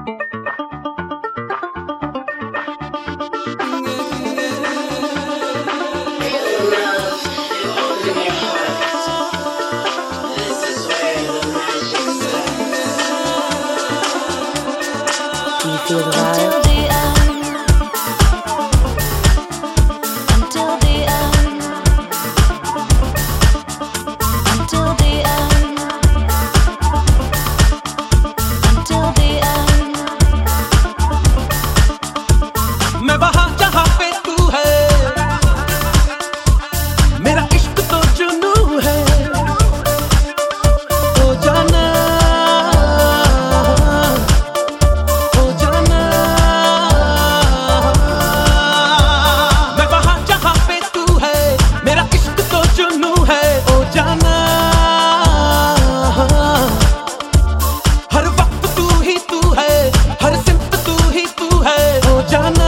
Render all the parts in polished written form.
Feel the vibe. मैं वहाँ जहाँ पे तू है, मेरा इश्क तो जुनू है। ओ जाना, ओ जाना, मैं वहाँ जहाँ पे तू है, मेरा इश्क तो जुनू है। ओ जाना, हर वक्त तू ही तू है, हर सिमत तू ही तू है। ओ जाना,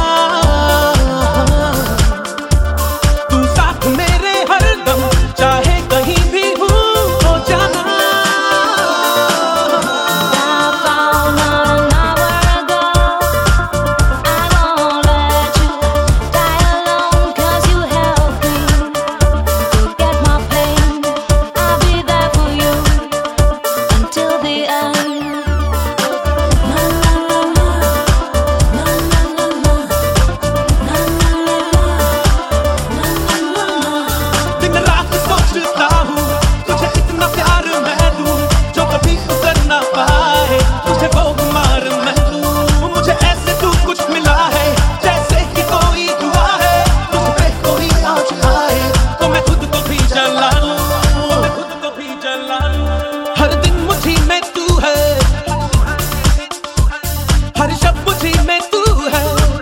हर दिन मुझी में तू है, हर शब मुझी में तू है,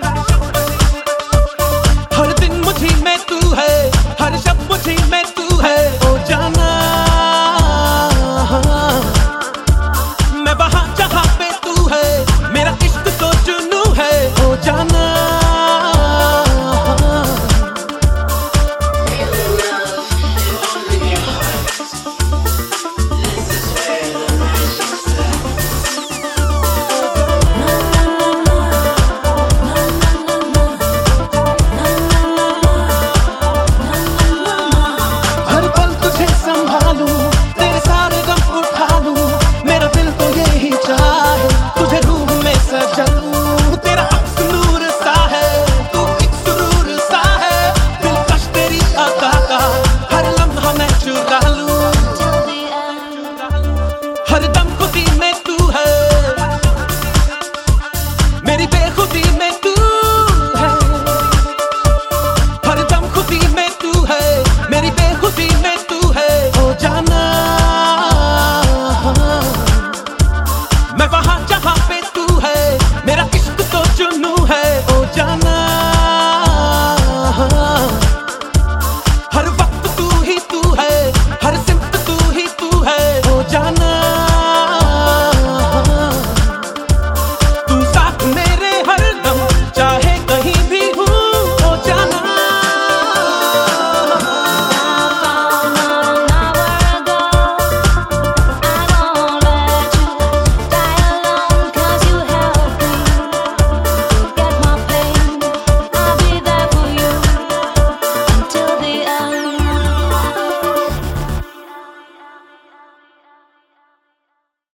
हर दिन मुझी में तू है, हर शब मुझी में तू है। ओ जाना, मैं वहाँ जहाँ पे तू है, मेरा इश्क तो जुनू है। ओ जाना, हर दम खुदी में तू है, मेरी बेखुदी में तू है। हर दम खुदी में तू है, मेरी बेखुदी में तू है। ओ जाना, मैं वहाँ